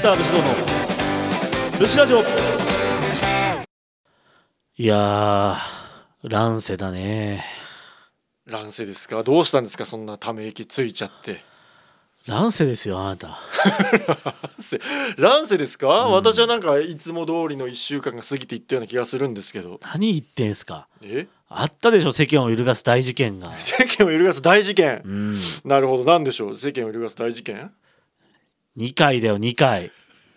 ター武士道の武士ラジオ。いやー乱世だね。 乱世ですか。どうしたんですか、そんなため息ついちゃって。 乱世ですよあなた。 乱世ですか、私はなんかいつも通りの1週間が過ぎていったような気がするんですけど。 何言ってんすか。 えあったでしょ世間を揺るがす大事件が。 世間を揺るがす大事件、なるほど。なんでしょう、世間を揺るがす大事件。 2回だよ2回。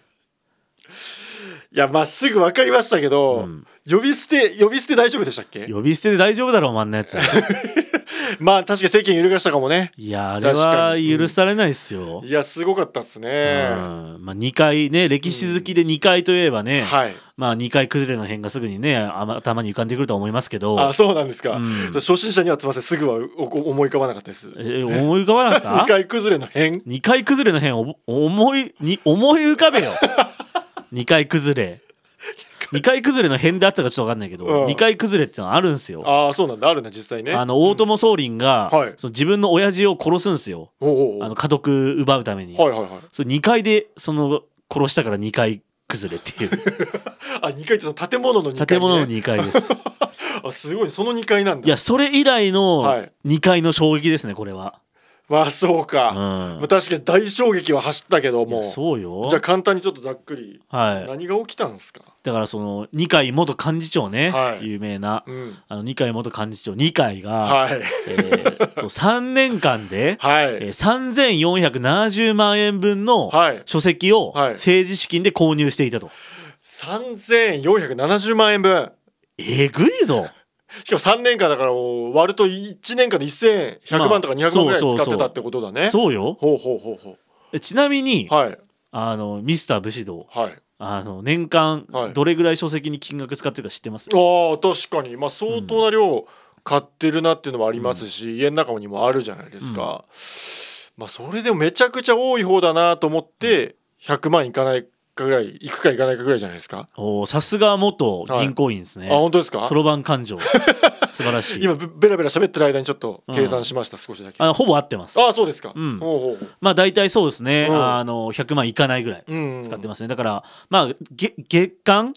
いやまっすぐ分かりましたけど、呼び捨て大丈夫でしたっけ。 呼び捨てで大丈夫だろお前のやつ。 まあ確かに世間揺るがしたかもね。 いやあれは許されないっすよ。 いやすごかったっすね。 まあ2回ね、歴史好きで2回といえばね、 はい、 まあ2回崩れの辺がすぐにね頭に浮かんでくると思いますけど。 あ、そうなんですか。初心者にはすみません、すぐは思い浮かばなかったです。 思い浮かばなかった。 2回崩れの辺。 2回崩れの辺思い浮かべよ。2回崩れ2回崩れの辺であったかちょっと分かんないけど、2回崩れってのはあるんですよ。 ああそうなんだ、あるんだ実際ね。 大友宗麟が、その自分の親父を殺すんですよ。家督奪うために。それ2回でその殺したから2回崩れっていう。 あ、2回ってその建物の2階、ね、 建物の2階です。 あ、すごい、その2階なんだ。 いやそれ以来の2階の衝撃ですねこれは。 まあそうか、確かに大衝撃は走ったけども。 そうよ。 じゃあ簡単にちょっとざっくり、何が起きたんですか。 だからその二階元幹事長ね、有名な、二階元幹事長二階が、3年間で、3470万円分の書籍を政治資金で購入していたと。 3470万円分。 えぐいぞ。 しかも3年間だから割ると1年間で1100万とか200万ぐらい使ってたってことだね。 そうよ。ちなみに、ミスター武士道、年間どれぐらい書籍に金額使ってるか知ってます？ あ、確かに、まあ、相当な量買ってるなっていうのもありますし、家の中にもあるじゃないですか。まあそれでもめちゃくちゃ多い方だなと思って100万いかないぐらい、いくかいかないかぐらいじゃないですか。 さすが元銀行員ですね。 あ、本当ですか。 そろばん勘定。素晴らしい。 今ベラベラ喋ってる間にちょっと計算しました、少しだけ。 ほぼ合ってます。 あ、そうですか。 まあ大体そうですね。100万いかないぐらい使ってますね。だからまあ月間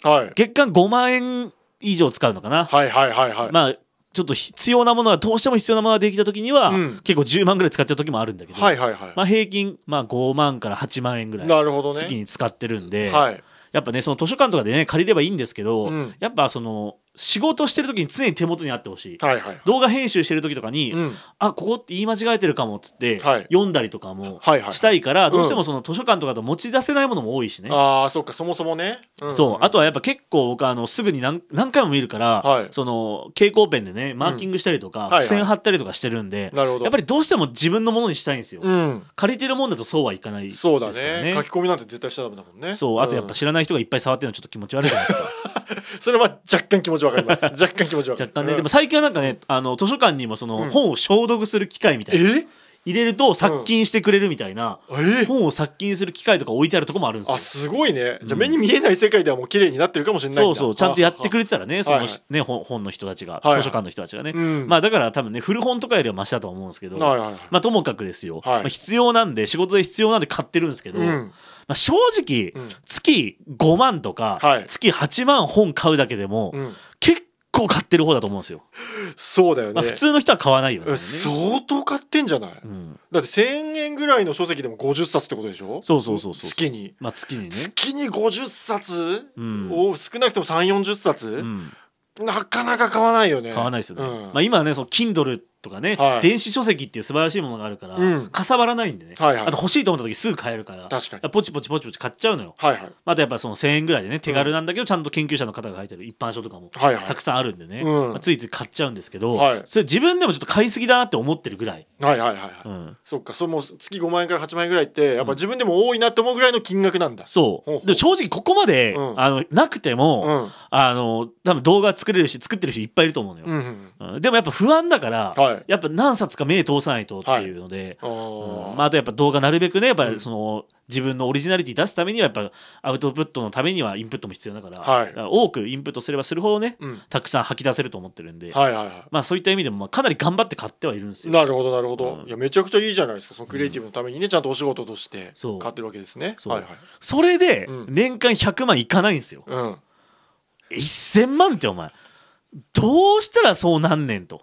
5万円以上使うのかな。まあちょっと必要なものはどうしても必要なものができた時には、結構10万ぐらい使っちゃう時もあるんだけど、まあ平均5万から8万円ぐらい月に使ってるんで、やっぱねその図書館とかでね借りればいいんですけど、やっぱその仕事してる時に常に手元にあってほしい。動画編集してる時とかに、あ、ここって言い間違えてるかもっつって読んだりとかもしたいから、どうしてもその図書館とかと持ち出せないものも多いしね。 ああ、そっか、そもそもね。 そう、あとはやっぱ結構僕すぐに何回も見るから、その蛍光ペンでねマーキングしたりとか、付箋貼ったりとかしてるんで、やっぱりどうしても自分のものにしたいんですよ。借りてるもんだとそうはいかないですからね。 そうだね。書き込みなんて絶対しちゃダメだもんね。 そう、あとやっぱ知らない人がいっぱい触ってるのちょっと気持ち悪いじゃないですか。 それは若干気持ちわかります。若干気持ちわかる。 若干ね。でも最近はなんかね、図書館にもその本を消毒する機械みたいな、入れると殺菌してくれるみたいな、本を殺菌する機械とか置いてあるとこもあるんですよ。 あ、すごいね。じゃあ目に見えない世界ではもう綺麗になってるかもしれないんだ。 そうちゃんとやってくれてたらね、そのね本の人たちが、図書館の人たちがね、まあだから多分ね古本とかよりはマシだと思うんですけど、まあともかくですよ、必要なんで、仕事で必要なんで買ってるんですけど、正直月5万とか月8万本買うだけでも結構買ってる方だと思うんですよ。 そうだよね。 普通の人は買わないよね。 相当買ってんじゃない。だって1000円ぐらいの書籍でも50冊ってことでしょ。 そう月に。 まあ月にね。 月に50冊を少なくとも3、40冊、なかなか買わないよね。 買わないですよね。まあ今はねその Kindleとかね、電子書籍っていう素晴らしいものがあるから、かさばらないんでね、あと欲しいと思った時すぐ買えるから、ポチポチ買っちゃうのよ。あとやっぱその1000円ぐらいでね手軽なんだけど、ちゃんと研究者の方が書いてる一般書とかもたくさんあるんでね、ついつい買っちゃうんですけど、それ自分でもちょっと買いすぎだなって思ってるぐらい。そっか、それも月5万円から8万円ぐらいってやっぱ自分でも多いなって思うぐらいの金額なんだ。 そうでも正直ここまでなくても多分動画作れるし作ってる人いっぱいいると思うのよ。でもやっぱ不安だから、やっぱ何冊か目通さないとっていうので、あとやっぱ動画なるべくねやっぱりその自分のオリジナリティ出すためにはやっぱアウトプットのためにはインプットも必要だから、 はい、 だから多くインプットすればするほどね、たくさん吐き出せると思ってるんで、まあそういった意味でもかなり頑張って買ってはいるんですよ。 なるほどなるほど、いやめちゃくちゃいいじゃないですか。そのクリエイティブのためにね、ちゃんとお仕事として買ってるわけですね。 それで年間100万いかないんですよ。1000万ってお前どうしたらそうなんねんと。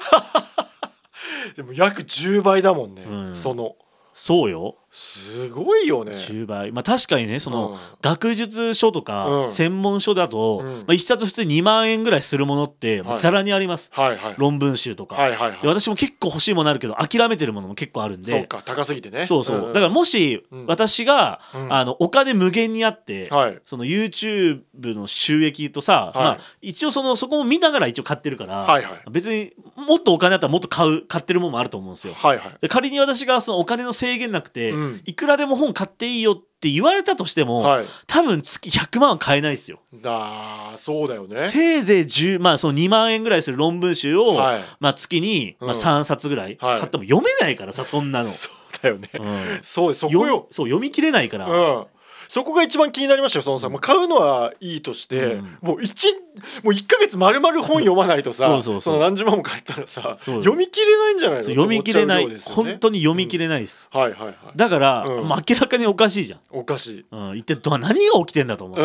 でも約10倍だもんね、 そうよ、 すごいよね。 10倍、まあ確かにね、その学術書とか専門書だと、1冊普通に2万円ぐらいするものってざらにあります、論文集とかで。私も結構欲しいものあるけど諦めてるものも結構あるんで。 そうか、高すぎてね。 そうそう、だからもし私がお金無限にあってその YouTube の収益とさ、まあ一応そこも見ながら一応買ってるから、別にもっとお金あったらもっと買ってるものもあると思うんですよ。で仮に私がそのお金の制限なくていくらでも本買っていいよって言われたとしても、多分月100万は買えないですよ。 そうだよね。 せいぜいまあその2万円ぐらいする論文集を、まあ月に3冊ぐらい買っても読めないからさ、そんなの。 そうだよね。そこよ。 そう読み切れないから。 そこが一番気になりましたよ。そのさ、買うのはいいとして、もう1ヶ月丸々本読まないとさ、その何十万も買ったらさ、読み切れないんじゃないの？ 読み切れない、本当に読み切れないです。だから明らかにおかしいじゃん。 おかしい。 一体何が起きてんだと思って。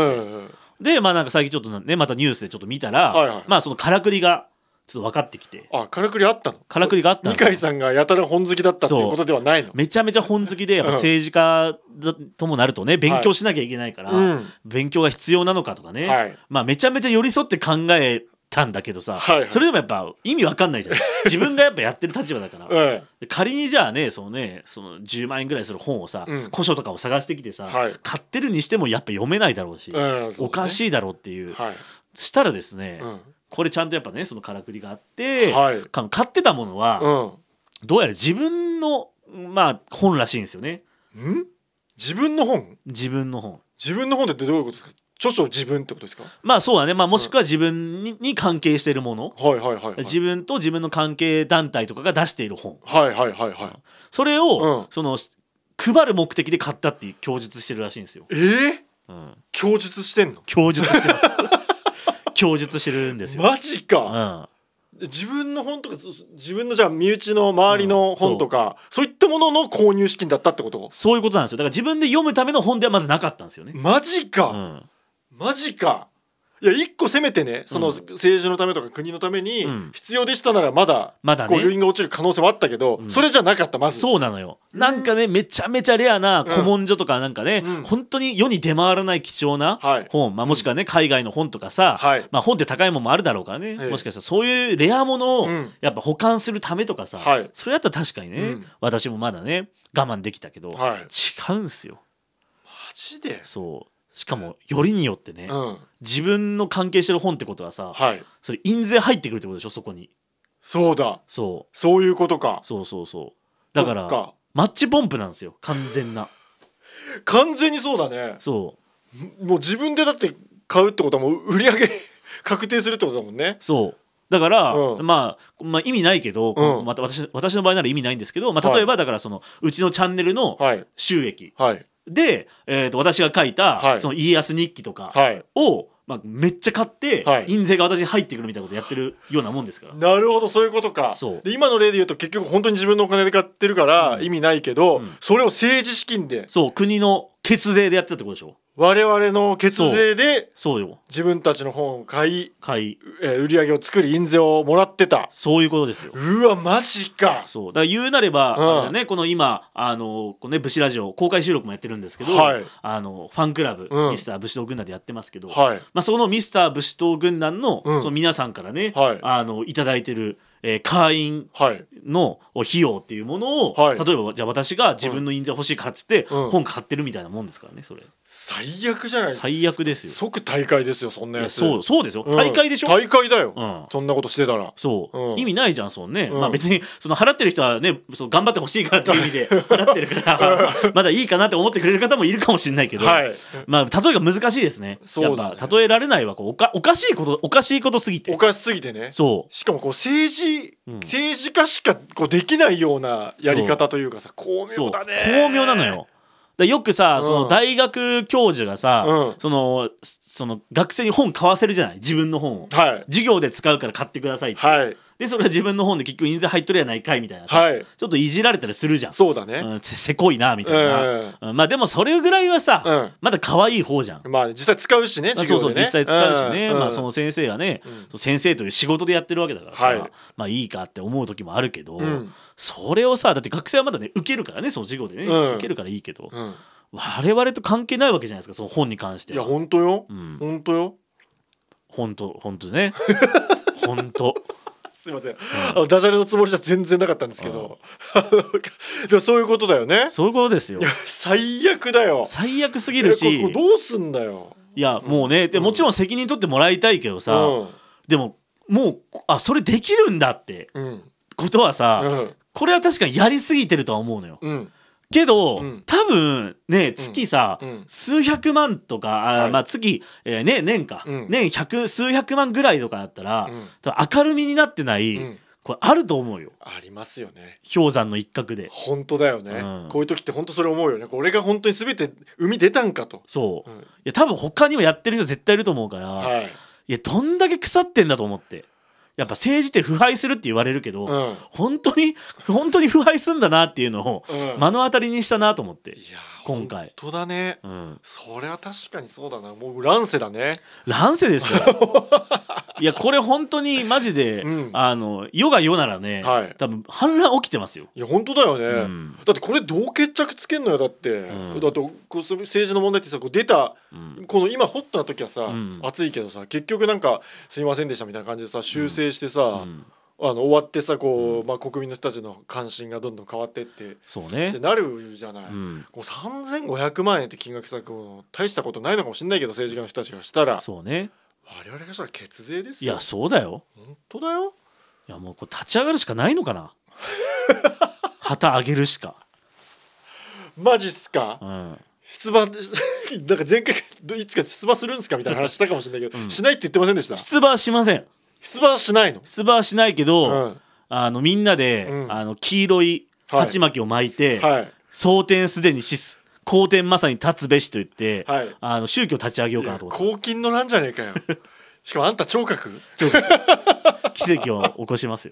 でまあなんか最近ちょっとね、またニュースでちょっと見たら、まあそのからくりがちょっと分かってきて。 からくりあったの？ からくりがあったの。 二階さんがやたら本好きだったっていうことではないの？ めちゃめちゃ本好きで、やっぱ政治家ともなるとね、勉強しなきゃいけないから、勉強が必要なのかとかね、まあめちゃめちゃ寄り添って考えたんだけどさ、それでもやっぱ意味わかんないじゃん。自分がやっぱやってる立場だから。仮にじゃあね、その10万円ぐらいする本をさ、古書とかを探してきてさ、買ってるにしてもやっぱ読めないだろうし、おかしいだろうっていう。したらですね、これちゃんとやっぱね、そのからくりがあって、買ってたものは、どうやら自分のまあ本らしいんですよね。 自分の本？ 自分の本。 自分の本ってどういうことですか？著書自分ってことですか？ まあそうだね、まあもしくは自分に関係しているもの、自分と自分の関係団体とかが出している本、それを配る目的で買ったっていう供述してるらしいんですよ。 供述してんの？ 供述してます。供述してるんですよ。 マジか。自分の本とか自分のじゃあ身内の周りの本とか、そういったものの購入資金だったってこと？ そういうことなんですよ。だから自分で読むための本ではまずなかったんですよね。 マジか、マジか。いや一個せめてね、その政治のためとか国のために必要でしたならまだこう余韻が落ちる可能性もあったけど、それじゃなかった。まずそうなのよ。なんかね、めちゃめちゃレアな古文書とかなんかね、本当に世に出回らない貴重な本、まあもしくはね海外の本とかさ、まあ本って高いものもあるだろうからね、もしかしたらそういうレアものをやっぱ保管するためとかさ、それやったら確かにね、私もまだね我慢できたけど、違うんすよ。 マジで？ そう。しかもよりによってね、自分の関係してる本ってことはさ、それ印税入ってくるってことでしょ、そこに。 そうだ、そういうことか。 そうだからマッチポンプなんですよ、完全な。 完全にそうだね。もう自分でだって買うってことはもう売り上げ確定するってことだもんね。 だから、まあ意味ないけど、また私の場合なら意味ないんですけど、例えばだからうちのチャンネルの収益で、私が書いたその家康日記とかを、めっちゃ買って印税が私に入ってくるみたいなことやってるようなもんですから。 なるほど、そういうことか。で今の例で言うと結局本当に自分のお金で買ってるから意味ないけど、それを政治資金で、 国の血税でやってたってことでしょ。 我々の血税で自分たちの本を買い、売り上げを作り印税をもらってた。 そういうことですよ。 うわマジか。 だから言うなれば、この今武士ラジオ公開収録もやってるんですけど、ファンクラブ、ミスター武士道軍団でやってますけど、そこのミスター武士道軍団のその皆さんからね、いただいてる会員の費用っていうものを、例えばじゃあ私が自分の印税欲しいからっつって本買ってるみたいなもんですからね。それ最悪じゃないですか。 最悪ですよ。 即大会ですよ、そんなやつ。 そうですよ、大会でしょ。 大会だよ、そんなことしてたら。意味ないじゃん、そうね。別に払ってる人はね、頑張ってほしいからっていう意味で払ってるからまだいいかなって思ってくれる方もいるかもしれないけど、例えが難しいですね。例えられないはおかしいことすぎて。 おかしすぎてね。しかも政治家しかできないようなやり方というかさ、巧妙だね。 巧妙なのよ。 よくさ、その大学教授がさ、その学生に本買わせるじゃない、自分の本を、授業で使うから買ってくださいって、でそれは自分の本で結局印税入っとるやないかいみたいなさ、ちょっといじられたりするじゃん。 そうだね、 せこいなみたいな、まあでもそれぐらいはさ、まだ可愛い方じゃん。 まあ実際使うしね、授業でね。 実際使うしね、まあその先生がね、先生という仕事でやってるわけだからさ、まあいいかって思う時もあるけど、それをさ、だって学生はまだね受けるからね、その授業でね、受けるからいいけど、我々と関係ないわけじゃないですか、その本に関しては。 いや本当よ、本当よ、 本当ね本当すいません、ダジャレのつもりじゃ全然なかったんですけど、でもそういうことだよね。 そういうことですよ。 いや最悪だよ、 最悪すぎるし、 これどうすんだよ。 いやもうね、でもちろん責任取ってもらいたいけどさ、でももうそれできるんだってことはさ、これは確かにやりすぎてるとは思うのよ。けど、多分ね、月さ、数百万とか、まあ月、年か、年数百万ぐらいとかだったら、明るみになってない、これあると思うよ。 ありますよね、 氷山の一角で。 本当だよね、こういう時って本当それ思うよね。俺が本当に全て海出たんかと。そう、いや多分他にもやってる人絶対いると思うから、いやどんだけ腐ってんだと思って。やっぱ政治って腐敗するって言われるけど、本当に腐敗するんだなっていうのを目の当たりにしたなと思って、今回。 本当だね、それは確かにそうだな。もう乱世だね。 乱世ですよいやこれ本当にマジで、世が世ならね、多分反乱起きてますよ。 いや本当だよね、だってこれどう決着つけんのよ。だって、だって政治の問題ってさ、出た、この今ホットな時はさ、熱いけどさ、結局なんかすいませんでしたみたいな感じでさ修正してさ、終わってさ、こう、国民の人たちの関心がどんどん変わってって、 そうねってなるじゃない、こう3500万円って金額さ、こう大したことないのかもしれないけど、政治家の人たちがしたら、 そうね、 我々がしたら血税ですよ。 いやそうだよ、 本当だよ。 いやもうこれ立ち上がるしかないのかな旗上げるしか。 マジっすか、出馬なんか前回いつか出馬するんですかみたいな話したかもしれないけど、しないって言ってませんでした？ 出馬はしません。 出馬はしないの？ 出馬はしないけど、みんなで、黄色い鉢巻きを巻いて、蒼天すでに死す皇天まさに立つべしと言って、宗教立ち上げようかなと思って。 公金のなんじゃねえかよしかもあんた聴覚奇跡を起こしますよ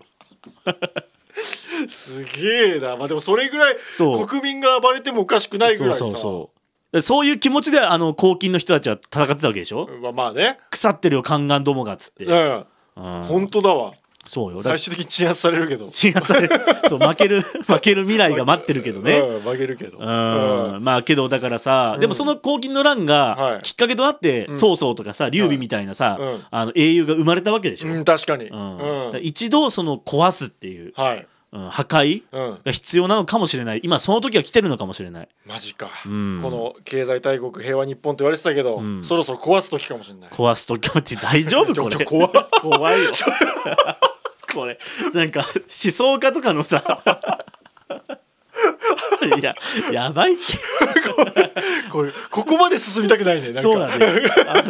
すげえな。まあでもそれぐらい国民が暴れてもおかしくないぐらいさ、 そういう気持ちで公金の人たちは戦ってたわけでしょ。 まあね、 腐ってるよ宦官どもがっつって、 本当だわ。 そうよ、 最終的に鎮圧されるけど、 鎮圧されるそう負ける未来が待ってるけどね、 負けるけど、 まあけどだからさ、でもその公金の乱がきっかけとなって、曹操とかさ劉備みたいなさ、英雄が生まれたわけでしょ。 確かに、 一度その壊すっていう、破壊が必要なのかもしれない。今その時は来てるのかもしれない。 マジか、この経済大国平和日本と言われてたけど、そろそろ壊す時かもしれない。 壊す時って大丈夫これ怖いよこれなんか思想家とかのさいややばいってここまで進みたくないね。なんかそうだね、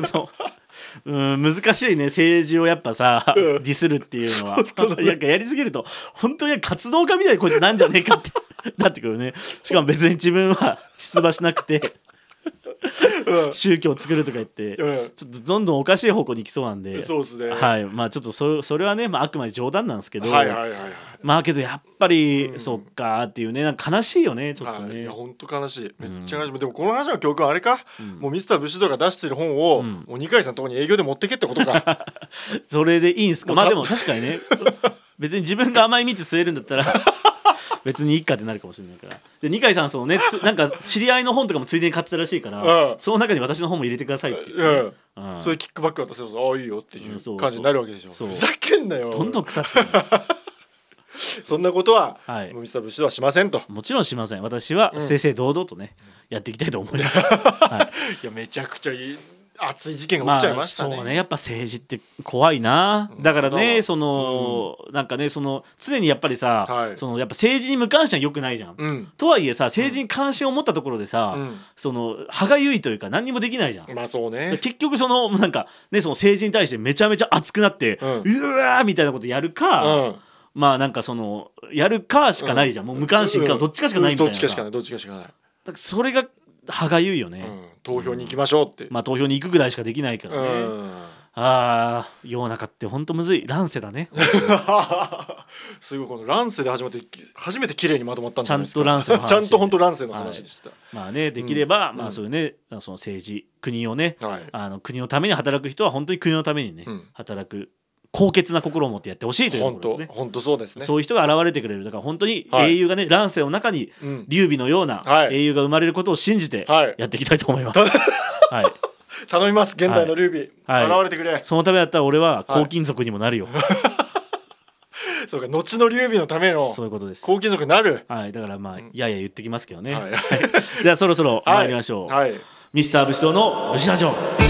難しいね、政治をやっぱさ、ディスるっていうのはなんかやりすぎると本当に活動家みたいにこいつなんじゃねえかってなってくるね。しかも別に自分は出馬しなくて宗教を作るとか言って、ちょっとどんどんおかしい方向に行きそうなんで、 そうですね、 まあちょっとそれはね、あくまで冗談なんですけど、まあけどやっぱり、そっかっていうね、なんか悲しいよねちょっとね。 いや本当悲しい、めっちゃ悲しい。でもこの話の教訓はあれか、もうミスター武士道が出してる本を、もう二階さんのところに営業で持ってけってことかそれでいいんすか。まあでも確かにね別に自分が甘い蜜吸えるんだったら別にいいかってなるかもしれないから。で二階さんそのねなんか知り合いの本とかもついでに買ってたらしいから、その中に私の本も入れてくださいって言って、 そういうキックバック渡せると、ああいいよっていう感じになるわけでしょ。ふざけんなよ、 どんどん腐ってるそんなことはミスター武士道はしませんと。 もちろんしません。私は正々堂々とね、やっていきたいと思いますいやめちゃくちゃいい熱い事件が起きちゃいましたね。 そうね、やっぱ政治って怖いな。だからね、なんかね、常にやっぱりさ、そのやっぱ政治に無関心は良くないじゃん、とはいえさ、政治に関心を持ったところでさ、歯がゆいというか何にもできないじゃん。 まあそうね。 結局なんかね、その政治に対してめちゃめちゃ熱くなって、うわーみたいなことやるか、まあなんかやるかしかないじゃん、もう無関心かどっちかしかないみたいな。 どっちかしかない。 だからそれが歯がゆいよね、 投票に行きましょうって、 まあ投票に行くぐらいしかできないからね。ああ、世の中って本当むずい。乱世だね。 すごい、この乱世で初めて綺麗にまとまったんじゃないですか。 ちゃんと乱世の話、 ちゃんと本当乱世の話でした。 まあね、できれば、まあそういうね、その政治、国をね、国のために働く人は本当に国のためにね、働く高潔な心を持ってやってほしいというところですね。 本当そうですね。 そういう人が現れてくれる。だから本当に英雄がね、乱世の中に劉備のような英雄が生まれることを信じてやっていきたいと思います。はい。 頼みます。現代の劉備、現れてくれ。 そのためだったら俺は黄金族にもなるよ。 そうか、後の劉備のためのそういうことです。 黄金族になる。 はい、だからまあやや言ってきますけどね。じゃあそろそろ参りましょう。ミスター武士道の武士ラジオ。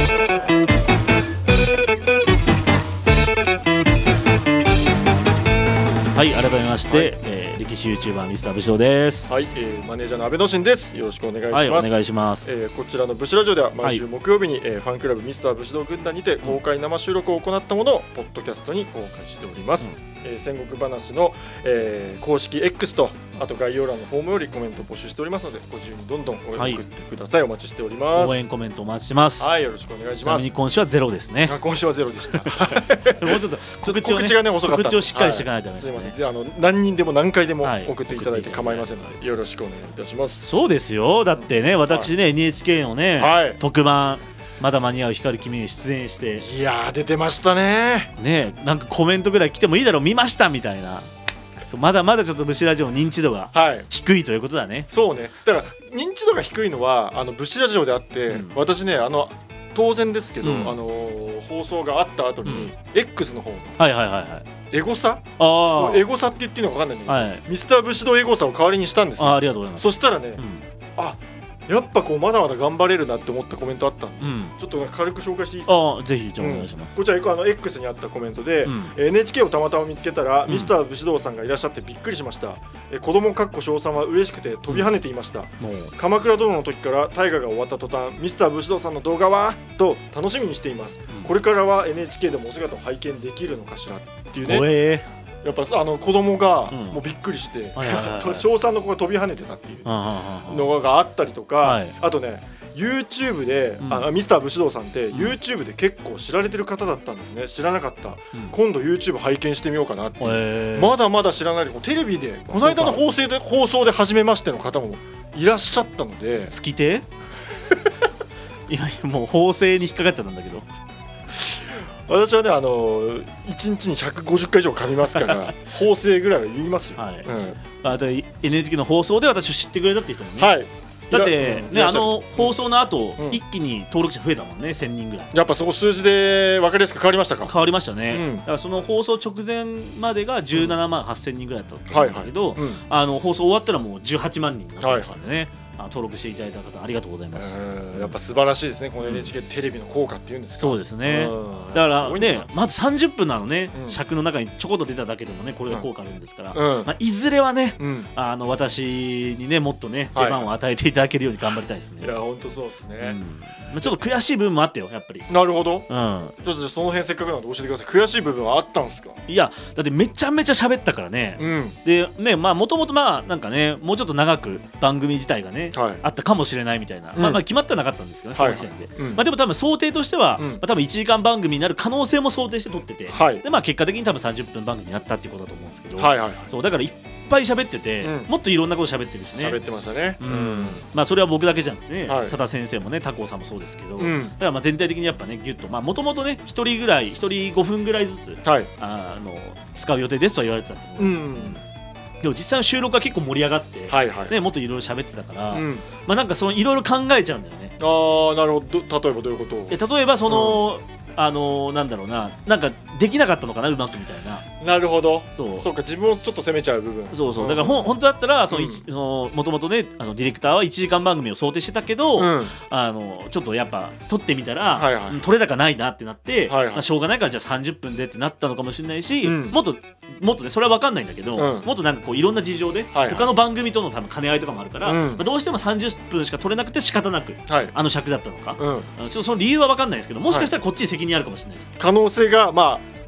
はい、改めまして、歴史 YouTuber ミスター武士道です。 はい、マネージャーの阿部のしんです。よろしくお願いします。はい、 お願いします。 こちらの武士ラジオでは毎週木曜日に、ファンクラブミスター武士道軍団にて公開生収録を行ったものをポッドキャストに公開しております。戦国話の、公式 X とあと概要欄のフォームよりコメントを募集しておりますので、ご自由にどんどん送ってください。お待ちしております。 応援コメントお待ちしてます。 はい、よろしくお願いします。 ちなみに今週はゼロですね。 今週はゼロでした。もうちょっと告知がね遅かった。告知をしっかりしていかないとダメですね。 すいません。何人でも何回でも送っていただいて構いませんので、よろしくお願いいたします。 そうですよ。だってね、私ね NHK のね特番まだ間に合う光る君に出演して、 いやー出てましたね。 ね、なんかコメントぐらい来てもいいだろう、見ましたみたいな。まだまだちょっと武士ラジオの認知度が低いということだね。 そうね。だから認知度が低いのは武士ラジオであって、私ね当然ですけど、放送があった後に X の方のエゴサ、エゴサって言っていいのか分かんないんだけど、ミスター武士道エゴサを代わりにしたんですよ。 ありがとうございます。 そしたらね、やっぱこうまだまだ頑張れるなって思ったコメントあったんで、ちょっと軽く紹介していいですか。 ぜひじゃあお願いします。 こちらX にあったコメントで、NHK をたまたま見つけたら、ミスター武士道さんがいらっしゃってびっくりしました。子供かっこ賞賛は嬉しくて飛び跳ねていました。鎌倉殿の時から大河が終わった途端、ミスター武士道さんの動画はと楽しみにしています。これからは NHK でもお姿を拝見できるのかしらっていうね。やっぱ子供がもうびっくりして賞賛の子が飛び跳ねてたっていうのがあったりとか、あとね YouTube でミスター武士道さんって YouTube で結構知られてる方だったんですね。知らなかった。今度 YouTube 拝見してみようかなっていう、まだまだ知らないでテレビでこの間の放送で初めましての方もいらっしゃったので。 好き手今もう法制に引っかかっちゃったんだけど、 私はね1日に150回以上噛みますから法制ぐらいは言いますよ。 あと NHK の放送で私を知ってくれたっていう人もね、だってね、放送の後一気に登録者増えたもんね。1000人ぐらい。 やっぱそこ数字で分かりやすく変わりましたか。 変わりましたね。だからその放送直前までが17万8000人ぐらいだったと思うんだけど、放送終わったらもう18万人になってましたんでね。登録していただいた方ありがとうございます。 やっぱ素晴らしいですね、この NHK テレビの効果っていうんですか。 そうですね。だからね、まず30分なのね、尺の中にちょこっと出ただけでもね、これが効果あるんですから、いずれはね、私にねもっとね出番を与えていただけるように頑張りたいですね。 いや本当そうですね。 ちょっと悔しい部分もあったよ、やっぱり。 なるほど。ちょっとその辺せっかくなんで教えてください。悔しい部分はあったんですか。 いやだってめちゃめちゃ喋ったからね。でね、まあもともとなんかね、もうちょっと長く番組自体がねあったかもしれないみたいな、まあ決まってはなかったんですけどね、その時点で。まあでも多分想定としては多分1時間番組になる可能性も想定して撮ってて、でまあ結果的に多分30分番組になったっていうことだと思うんですけど、そうだからいっぱい喋ってて、もっといろんなこと喋ってるしね。 喋ってましたね。 まあそれは僕だけじゃなくてね、佐田先生もね、他校さんもそうですけど、だからまあ全体的にやっぱねギュッと、まあもともとね1人5分ぐらいずつ使う予定ですとは言われてたけど、でも実際の収録は結構盛り上がってもっといろいろ喋ってたから、まあなんかそのいろいろ考えちゃうんだよね。 なるほど。例えばどういうこと？ 例えばそのなんだろうな、なんかできなかったのかな、うまくみたいな。 なるほど。そうか、自分をちょっと責めちゃう部分。 そうだから本当だったらもともとねディレクターは1時間番組を想定してたけど、ちょっとやっぱ撮ってみたら撮れ高ないなってなって、しょうがないからじゃあ30分でってなったのかもしれないし、もっとねそれは分かんないんだけど、もっとなんかこういろんな事情で他の番組との多分兼ね合いとかもあるから、どうしても30分しか撮れなくて仕方なく尺だったのか、ちょっとその理由は分かんないですけど、もしかしたらこっちに責任あるかもしれない。 可能性がまあ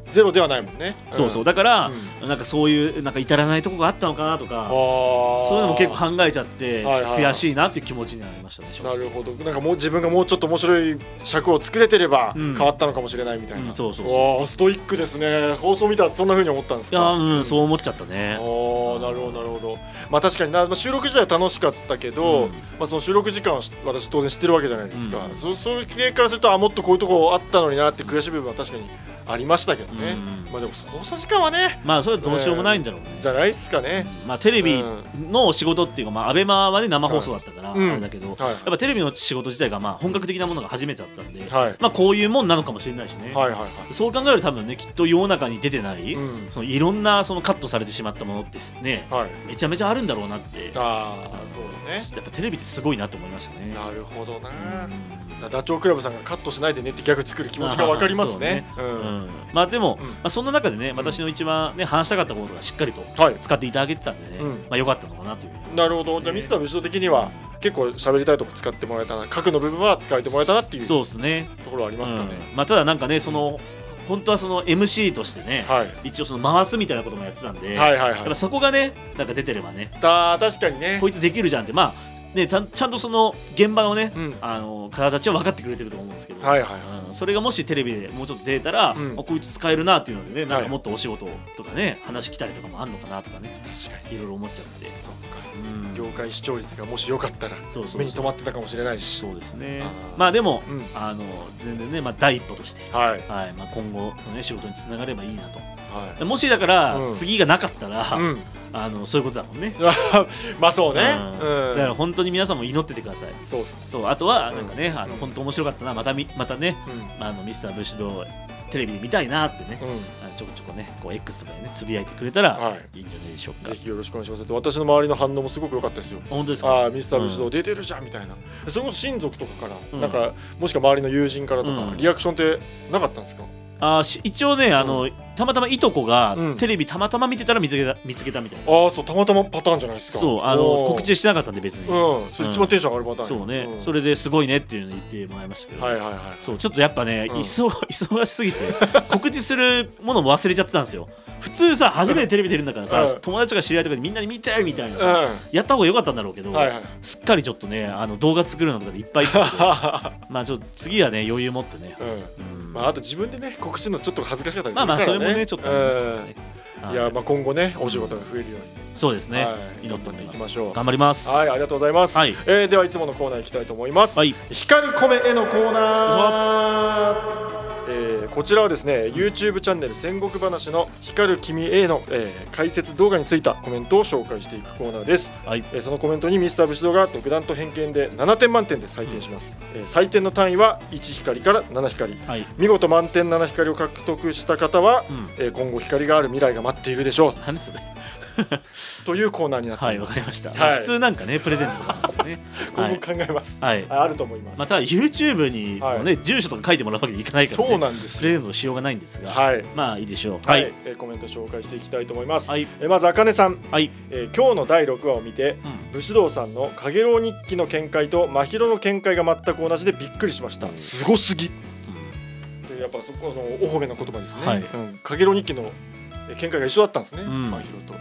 ゼロではないもんね。 そうそう、だから、なんかそういうなんか至らないとこがあったのかなとか、そういうのも結構考えちゃって、悔しいなっていう気持ちになりましたね。 なるほど。なんかもう自分がもうちょっと面白い尺を作れてれば変わったのかもしれないみたいな。 そうそうそう。 ストイックですね。放送見たらそんな風に思ったんですか。 いや、そう思っちゃったね。 なるほどなるほど。まあ確かにな、収録自体は楽しかったけど、まあその収録時間は私当然知ってるわけじゃないですか。それからするともっとこういうとこあったのになって悔しい部分は確かにありましたけどね。まあでも放送時間はね、 まあそれはどうしようもないんだろうね。 じゃないですかね。 まあテレビの仕事っていうか、まあアベマはね生放送だったからあれだけど、やっぱテレビの仕事自体がまあ本格的なものが初めてだったんで、まあこういうもんなのかもしれないしね。そう考えると多分ね、きっと世の中に出てないそのいろんなそのカットされてしまったものってね、めちゃめちゃあるんだろうなって。 そうだね。 やっぱテレビってすごいなと思いましたね。 なるほどな。ダチョウ倶楽部さんがカットしないでねってギャグ作る気持ちが分かりますね。まあでもそんな中でね、私の一番ね話したかったことがしっかりと使っていただけてたんでね、まあ良かったのかなという。 なるほど。じゃあミスター武士道的には結構喋りたいとこ使ってもらえたな、核の部分は使えてもらえたなっていうところはありますかね。 まあただなんかね、その本当はその MC としてね、一応その回すみたいなこともやってたんで、やっぱそこがねなんか出てればね、 確かにね、 こいつできるじゃんって、まあね、ちゃんとその現場のね、方たちは分かってくれてると思うんですけど、それがもしテレビでもうちょっと出たら、こいつ使えるなっていうのでね、なんかもっとお仕事とかね話来たりとかもあんのかなとかね、確かにいろいろ思っちゃって、 業界視聴率がもし良かったら目に留まってたかもしれないし。 そうですね。まあでも全然ね、まあ第一歩として、まあ今後のね仕事につながればいいなと。もしだから次がなかったら、そういうことだもんね。 まあそうね。 だから本当に皆さんも祈っててください。そう、あとはなんかね、本当面白かったな、またね、ミスター武士道テレビで見たいなってね、ちょこちょこね、こう X とかでねつぶやいてくれたらいいんじゃないでしょうか。 ぜひよろしくお願いします。私の周りの反応もすごく良かったですよ。 本当ですか。 ミスター武士道出てるじゃんみたいな。それこそ親族とかからなんか、もしくは周りの友人からとかリアクションってなかったんですか。 一応ね、たまたまいとこがテレビたまたま見てたら見つけたみたいな。 そう、たまたまパターンじゃないですか。 そう、告知してなかったんで別に。 それ一番テンション上がるパターン。 そうね、それですごいねっていうの言ってもらいましたけど、そうちょっとやっぱね、忙しすぎて告知するものも忘れちゃってたんですよ。普通さ、初めてテレビ出るんだからさ、友達とか知り合いとかでみんなに見てみたいなさ、やった方が良かったんだろうけど、すっかりちょっとね、動画作るのとかでいっぱいいっぱいまあちょっと次はね余裕持ってね、 あと自分でね告知するのちょっと恥ずかしかったりするからね。 それもねちょっとありますよね。 いや、まあ今後ねお仕事が増えるように、 そうですね、 祈っていきましょう。 頑張ります。 ありがとうございます。ではいつものコーナー行きたいと思います。光る米へのコーナー。こちらはですね YouTube チャンネル戦国話の光る君への解説動画についたコメントを紹介していくコーナーです。そのコメントにミスター武士道が独断と偏見で7点満点で採点します。採点の単位は1光から7光、見事満点7光を獲得した方は今後光がある未来が待っているでしょう。 何それというコーナーになっています。 わかりました。普通なんかねプレゼントとかなんでね今後考えます。あると思います。 また YouTube にね住所とか書いてもらうわけにいかないからね、プレゼントのしようがないんですが、まあいいでしょう。 コメント紹介していきたいと思います。まずあかねさん、今日の第6話を見て武士道さんのかげろう日記の見解と真宙の見解が全く同じでびっくりしました。すごすぎ。やっぱそこのお褒めの言葉ですね。かげろう日記の見解が一緒だったんですね、真宙と。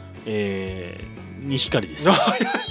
2光です。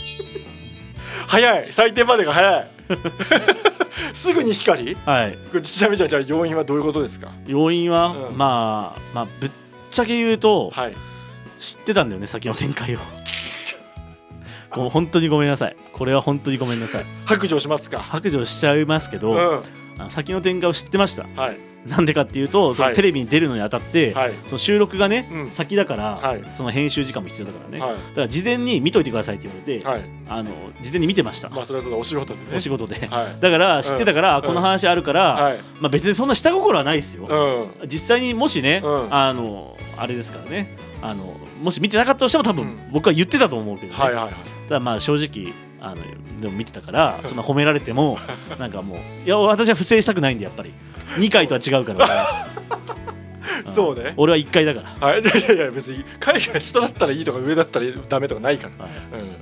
早い、採点までが早い。すぐに光。ちなみにじゃあ要因はどういうことですか。 要因は、まあぶっちゃけ言うと、知ってたんだよね先の展開を。本当にごめんなさい。これは本当にごめんなさい。 白状しますか。 白状しちゃいますけど、先の展開を知ってました。なんでかっていうと、そのテレビに出るのにあたって、その収録がね、先だから、その編集時間も必要だからね、だから事前に見といてくださいって言われて、事前に見てました。 まあそれはそうだ、お仕事でね。 お仕事で、だから知ってたから、この話あるから、まあ別にそんな下心はないですよ。実際にもしね、あれですからね、もし見てなかったとしても多分僕は言ってたと思うけどね。ただまあ正直でも見てたから、そんな褒められてもなんかもう、いや私は不正したくないんで、やっぱり2回とは違うからそうね、 俺は1回だから。 いや別に回が下だったらいいとか上だったらダメとかないから。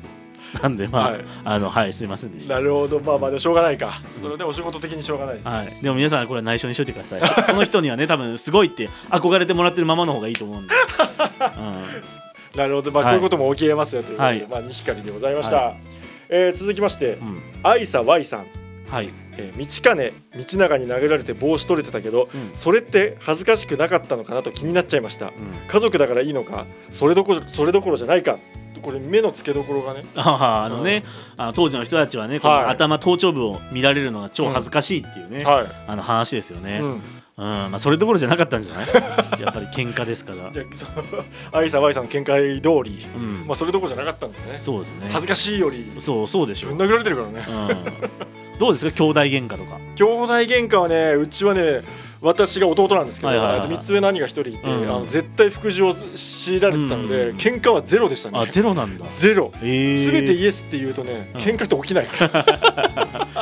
なんでまあはいすいませんでした。 なるほど、まあまあでしょうがないか。それでお仕事的にしょうがないです。 はい。でも皆さんこれは内緒にしといてください。その人にはね多分すごいって憧れてもらってるままの方がいいと思うんで。 なるほど、まあこういうことも起きえますよということで、まあ西狩でございました。続きまして愛さ Y さん。はい。道兼道長に殴られて帽子取れてたけど、それって恥ずかしくなかったのかなと気になっちゃいました。家族だからいいのか、それどころじゃないか。これ目の付けどころがね、 当時の人たちはね、この頭頭頂部を見られるのが超恥ずかしいっていうね、話ですよね。まあそれどころじゃなかったんじゃない？やっぱり喧嘩ですから。じゃあ愛さ Y さんの見解通り、まあそれどころじゃなかったんだね。 そうですね。 恥ずかしいより、 そうでしょ。 ぶん殴られてるからね。 どうですか兄弟喧嘩とか。 兄弟喧嘩はね、うちはね、私が弟なんですけど、3つ上の兄が1人いて、絶対服従を強いられてたので、喧嘩はゼロでしたね。 ゼロなんだ。 ゼロ。全てイエスって言うとね、喧嘩って起きないから。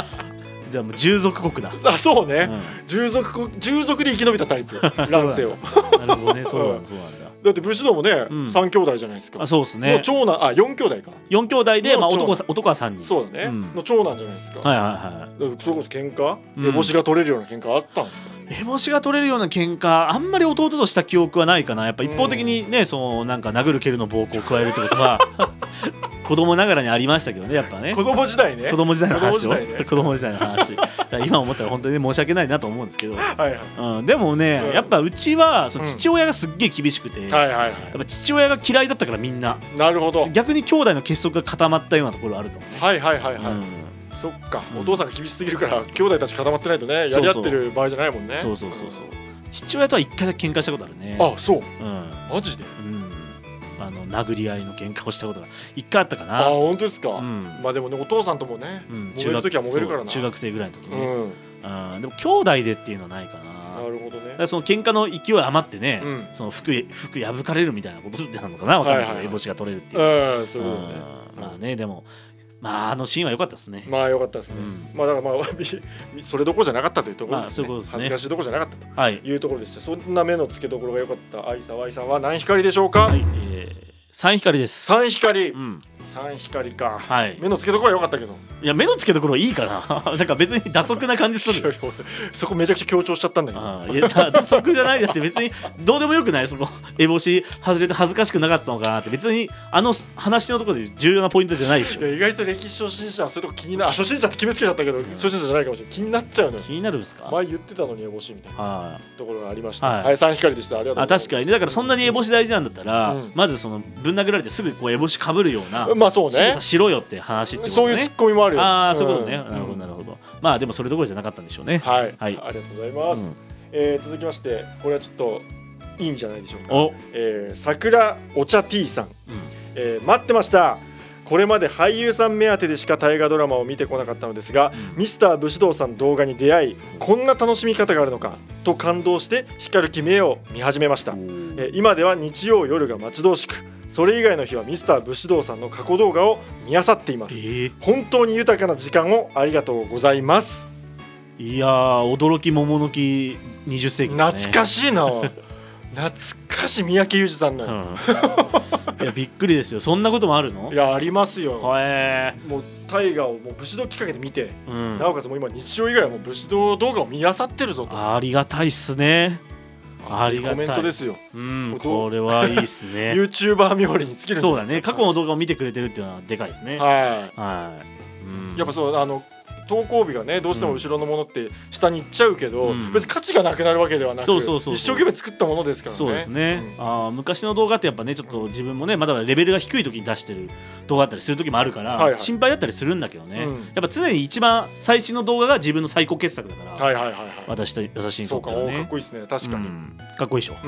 じゃあもう従属国だ。 そうね。従属で生き延びたタイプ。乱世を。 なるほどね、そうなんだ。 だって武士道もね、3兄弟じゃないですか。 そうですね。 長男、4兄弟か。 4兄弟で、まあ男は3人。 そうだね。の長男じゃないですか。それこそ喧嘩、烏帽子が取れるような喧嘩あったんですか。 烏帽子が取れるような喧嘩、あんまり弟とした記憶はないかな。やっぱ一方的にね、なんか殴る蹴るの暴行を加えるってことは子供ながらにありましたけどね、やっぱね。 子供時代ね。 子供時代の話。子供時代の話。今思ったら本当に申し訳ないなと思うんですけど。でもね、やっぱうちは父親がすっげえ厳しくて、やっぱ父親が嫌いだったからみんな。 なるほど。 逆に兄弟の結束が固まったようなところあるかもね。 そっか、お父さんが厳しすぎるから兄弟たち固まってないとね、やり合ってる場合じゃないもんね。 そう父親とは1回だけ喧嘩したことあるね。 そう。マジで。 殴り合いの喧嘩をしたことが1回あったかな。 本当ですか。まあでもね、お父さんともね、揉める時は揉めるからな。 中学生ぐらいの時ね。でも兄弟でっていうのはないかな。 なるほどね。 その喧嘩の勢い余ってね、その服破かれるみたいなことなのかな、分かんないけど、烏帽子が取れるっていう。まあね、でもまあシーンは良かったですね。 まあ良かったですね。まあだからまあそれどころじゃなかったというところですね。恥ずかしいところじゃなかったというところでした。そんな目の付けどころが良かった愛さ Y さんは何光でしょうか。 三光です。 三光。三光か。目の付けどころは良かったけど。 いや目の付けどころはいいかな。なんか別に打足な感じする。 そこめちゃくちゃ強調しちゃったんだけど。 いや打足じゃないだって別にどうでもよくない。そこ烏帽子外れて恥ずかしくなかったのかなって別に話のところで重要なポイントじゃないでしょ。 意外と歴史初心者はそういうとこ気になる。初心者って決めつけちゃったけど初心者じゃないかもしれない。気になっちゃうのよ。 気になるんですか。 前言ってたのに烏帽子みたいなところがありました。はい三光でした。ありがとうございます。 確かにね。だからそんなに烏帽子大事なんだったらまずそのぶん殴られてすぐこう烏帽子かぶるような。 まあそうね。 しろよって話ってことね。 そういうツッコミもあるよ。 そういうことね。なるほどなるほど。まあでもそれどころじゃなかったんでしょうね。 はい。ありがとうございます。続きましてこれはちょっといいんじゃないでしょうか。桜お茶 T さん。待ってました。これまで俳優さん目当てでしか大河ドラマを見てこなかったのですが、ミスター武士道さんの動画に出会い、こんな楽しみ方があるのかと感動して光る君へを見始めました。今では日曜夜が待ち遠しく、それ以外の日はミスター武士道さんの過去動画を見漁っています。本当に豊かな時間をありがとうございます。 いやー驚き桃の木20世紀ですね。 懐かしいな。懐かしい三宅裕司さんの。 いやびっくりですよ。そんなこともあるの？ いやありますよ。もう大河をもう武士道きっかけで見て、なおかつもう今日曜以外はもう武士道動画を見漁ってるぞと。 ありがたいっすね。ありがたいコメントですよ。 これはいいっすね。 YouTuber 冥利に尽きるんじゃないですか。 そうだね。過去の動画を見てくれてるっていうのはでかいですね。やっぱそう投稿日がねどうしても後ろのものって下に行っちゃうけど、別に価値がなくなるわけではなく、一生懸命作ったものですからね。 そうですね。昔の動画ってやっぱねちょっと自分もねまだレベルが低い時に出してる動画だったりする時もあるから心配だったりするんだけどね。やっぱ常に一番最新の動画が自分の最高傑作だから。私にとってはね。 かっこいいですね。確かに。 かっこいいでしょ。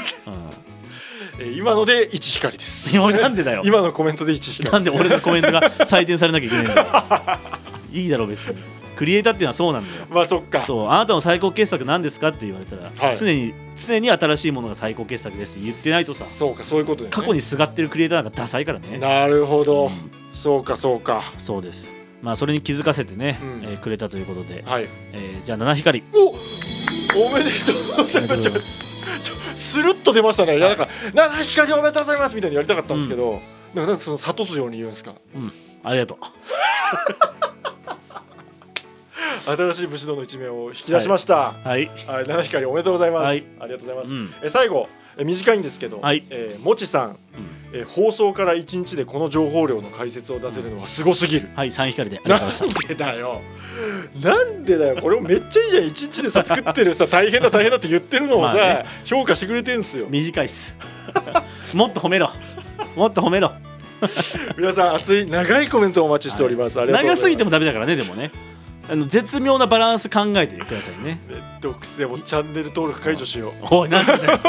今ので一光です。 なんでだよ。 今のコメントで一光。 なんで俺のコメントが採点されなきゃいけないんだよ。いいだろ別に。クリエイターっていうのはそうなんだよ。 まあそっか。 そうあなたの最高傑作何ですかって言われたら、常に新しいものが最高傑作ですって言ってないとさ。 そうかそういうことで、 過去にすがってるクリエイターなんかダサいからね。 なるほど。そうかそうか。 そうです。まあそれに気づかせてねくれたということで、じゃあ七光。 おめでとうございます。スルッと出ましたね。いやなんか七光おめでとうございますみたいにやりたかったんですけど。 なんかその諭すように言うんですか。 ありがとう。 新しい武士道の一面を引き出しました。はい、七光おめでとうございます。ありがとうございます。最後短いんですけど、もちさん、放送から1日でこの情報量の解説を出せるのはすごすぎる。 はい、三光でありがとうございました。 なんでだよ、これめっちゃいいじゃん。1日でさ作ってるさ、大変だ大変だって言ってるのをさ、評価してくれてるんですよ。 短いっす。もっと褒めろ、もっと褒めろ。 皆さん熱い長いコメントをお待ちしております。 長すぎてもダメだからね。でもね、絶妙なバランス考えてくださいね。 毒性もチャンネル登録解除しよう。 おい、なんでだよ。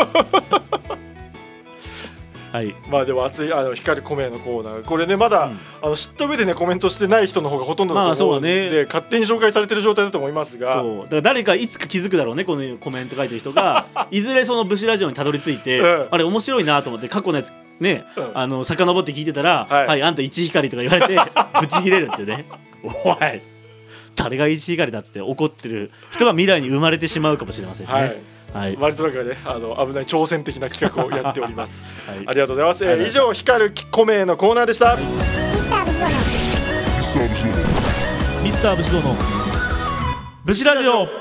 はい、 まあでも熱い光るコメのコーナー、これねまだ、知った上でねコメントしてない人の方がほとんどだと思うので、勝手に紹介されてる状態だと思いますが、 そうだから誰かいつか気づくだろうね、このコメント書いてる人がいずれその武士ラジオにたどり着いて、あれ面白いなと思って過去のやつね、遡って聞いてたら、はいあんた一光とか言われてブチ切れるっていうね。おい誰が一光だっつって怒ってる人が未来に生まれてしまうかもしれませんね。 割となんかね危ない挑戦的な企画をやっております。ありがとうございます。以上光るコメのコーナーでした。 ミスター武士道の武士ラジオ。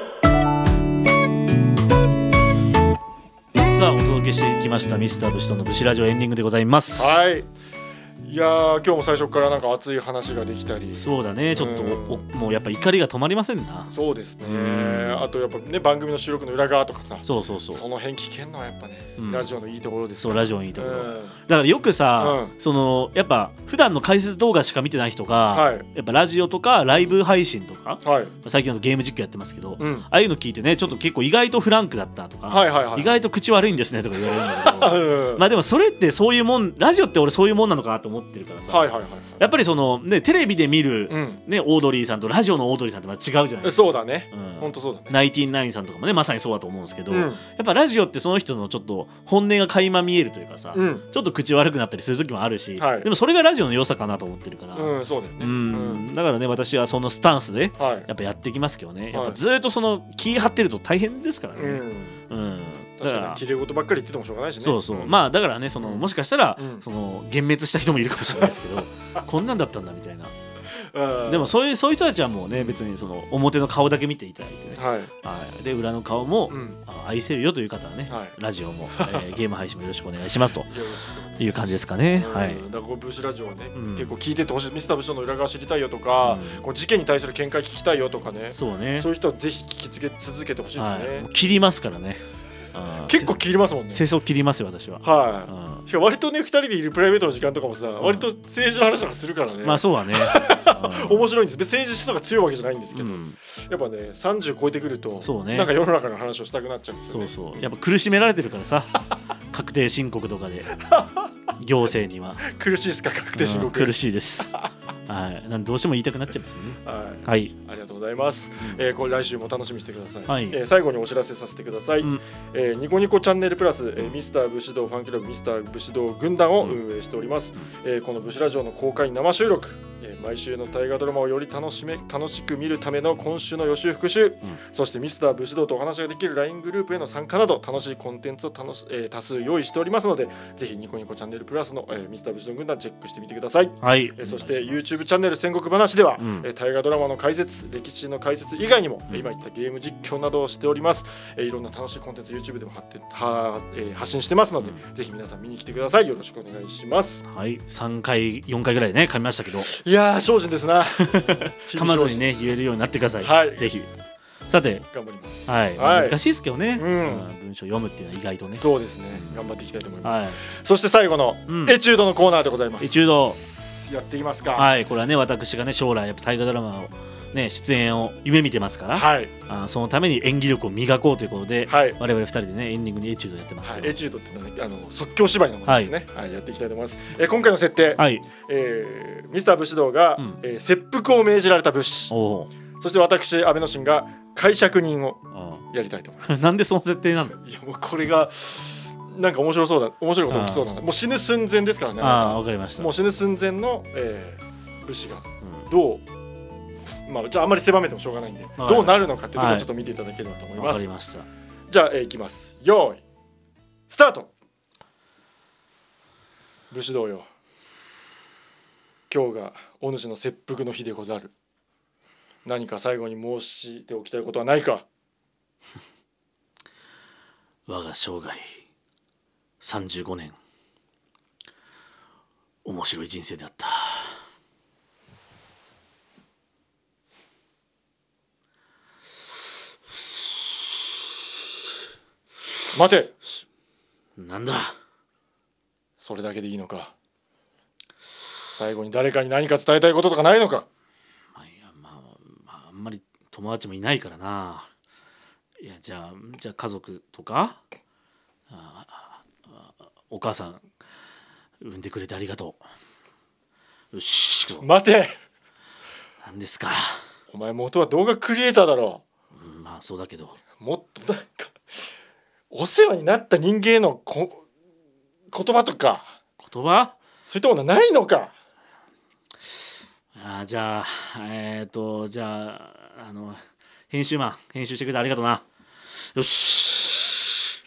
さあお届けしてきましたミスター武士道の武士ラジオエンディングでございます。 はい。いや今日も最初からなんか熱い話ができたり。 そうだね、ちょっともうやっぱ怒りが止まりませんな。 そうですね。あとやっぱね番組の収録の裏側とかさ、 その辺聞けんのはやっぱね、ラジオのいいところです。 そうラジオのいいところ、だからよくさ、やっぱ普段の解説動画しか見てない人が、やっぱラジオとかライブ配信とか、最近のゲーム実況やってますけど、ああいうの聞いてねちょっと結構意外とフランクだったとか、意外と口悪いんですねとか言われるんだけど、まあでもそれってそういうもん、ラジオって俺そういうもんなのかなと思ってるからさ、やっぱりそのねテレビで見るねオードリーさんとラジオのオードリーさんってまた違うじゃないですか。 そうだね、本当そうだね。 ナインティナインさんとかもねまさにそうだと思うんですけど、やっぱラジオってその人のちょっと本音が垣間見えるというかさ、ちょっと口悪くなったりする時もあるし、でもそれがラジオの良さかなと思ってるから、 そうだよね。 だからね私はそのスタンスでやっぱやっていきますけどね、やっぱずっとその気張ってると大変ですからね。 確かに綺麗事ばっかり言っててもしょうがないしね。 そうまあだからねもしかしたらその幻滅した人もいるかもしれないですけどこんなんだったんだみたいな。でもそういう人たちはもうね別にその表の顔だけ見ていただいてね、で裏の顔も愛せるよという方はね、ラジオもゲーム配信もよろしくお願いしますという感じですかね。だからこう武士ラジオはね結構聞いててほしい。ミスター武士の裏側知りたいよとか、こう事件に対する見解聞きたいよとかね、そういう人はぜひ聞き続けてほしいですね。 切りますからね。 結構切りますもんね。 世相切りますよ私は。 しかも割とね2人でいるプライベートの時間とかもさ、割と政治の話とかするからね。 まあそうだね。 面白いんです。別に政治思想が強いわけじゃないんですけど、やっぱね30超えてくるとなんか世の中の話をしたくなっちゃうんですよね。 やっぱ苦しめられてるからさ確定申告とかで行政には苦しいですか。確定申告苦しいです。なんどうしても言いたくなっちゃいますね。 ありがとうございます。これ来週も楽しみにしてください。最後にお知らせさせてください。ニコニコチャンネルプラスミスター武士道ファンクラブミスター武士道軍団を運営しております。この武士ラジオの公開生収録、毎週の大河ドラマをより楽しく見るための今週の予習復習、そしてミスター武士道とお話ができる LINE グループへの参加など楽しいコンテンツを多数用意しておりますので、ぜひニコニコチャンネルプラスのミスター武士道軍団チェックしてみてください。そして YouTube チャンネル戦国話では大河ドラマの解説、歴史の解説以外にも今言ったゲーム実況などをしております。いろんな楽しいコンテンツ YouTube でも発信してますので、ぜひ皆さん見に来てください。よろしくお願いします。 3回4回ぐらいね噛みましたけど、 いやー精進ですな。 噛まずにね言えるようになってください。ぜひ。さて頑張ります。 難しいですけどね、文章読むっていうのは意外とね。 そうですね、頑張っていきたいと思います。そして最後のエチュードのコーナーでございます。 エチュードやっていきますか。 これはね私がね将来やっぱ大河ドラマをね出演を夢見てますから、そのために演技力を磨こうということで、我々2人でねエンディングにエチュードやってます。 エチュードっていうのはね即興芝居のものですね。やっていきたいと思います。今回の設定、ミスター武士道が切腹を命じられた武士、そして私安倍晋が介錯人をやりたいと思います。 なんでその設定なの？ いやもうこれがなんか面白いこと起きそうなの。もう死ぬ寸前ですからね。 わかりました。 もう死ぬ寸前の武士がどう、じゃああんまり狭めてもしょうがないんで、どうなるのかっていうところをちょっと見ていただければと思います。 わかりました。 じゃあいきます。用意スタート。武士道よ、 今日がお主の切腹の日でござる。何か最後に申しておきたいことはないか。 我が生涯35年、面白い人生であった。 待て。 なんだ。 それだけでいいのか。最後に誰かに何か伝えたいこととかないのか。 あんまり友達もいないからな。いや、じゃあ家族とか、お母さん産んでくれてありがとう。よし。 待て。 何ですか。 お前元は動画クリエイターだろ。 まあそうだけど、 もっとなんかお世話になった人間への言葉とか、 言葉、 そういったものはないのか。 じゃあ編集してくれてありがとうな。よし。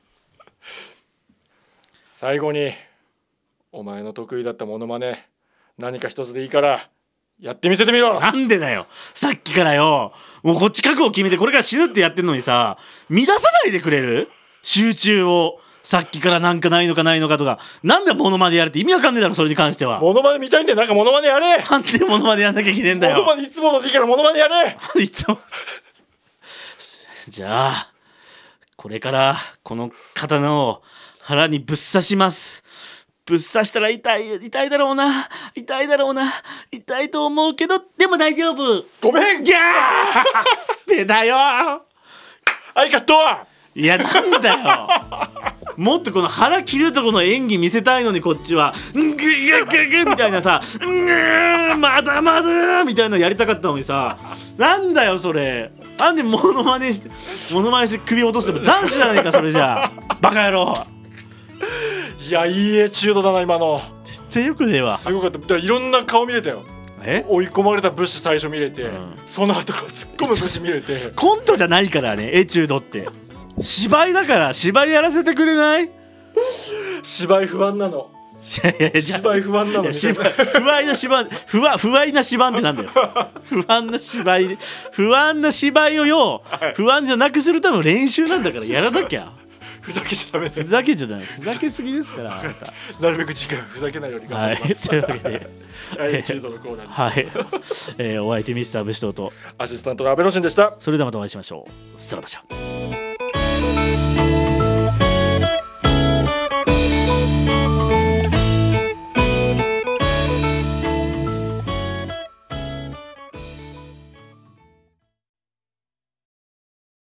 最後にお前の得意だったモノマネ、何か一つでいいからやってみせてみろ。 なんでだよ、さっきからよ、もうこっち覚悟決めてこれから死ぬってやってんのにさ、乱さないでくれる？集中を。さっきからなんかないのかとか、なんでモノマネやるって意味わかんねえだろ。それに関してはモノマネ見たいんだよ。なんかモノマネやれ。 なんでモノマネやんなきゃいけねえんだよ。 モノマネいつものでいいからモノマネやれ。 いつもじゃあこれからこの刀を腹にぶっ刺します。ぶっ刺したら痛いだろうな、痛いと思うけど、でも大丈夫。 ごめん。 ギャーってだよ。 はいカット。 いや、なんだよ。もっとこの腹切るとこの演技見せたいのに、こっちはググググみたいなさ、まだまだみたいなのやりたかったのにさ、なんだよそれ。なんでモノマネして首落としても斬首じゃねえかそれじゃあ。バカ野郎。 いや、いいエチュードだな今の。 全然よくねえわ。 すごかった。いろんな顔見れたよ。追い込まれた武士最初見れて、その後突っ込む武士見れて。 コントじゃないからね、エチュードって芝居だから。芝居やらせてくれない？ 芝居不安なの。芝居不安なの。 不安な芝居ってなんだよ。不安な芝居をよ、不安じゃなくするための練習なんだから、やらなきゃ。 ふざけちゃダメだよ。 ふざけすぎですから。 なるべく次回ふざけないように頑張ります。 というわけでエチュードのコーナーです。 お相手ミスター武士とアシスタントの阿部ロシンでした。 それではまたお会いしましょう。さらばしゃ。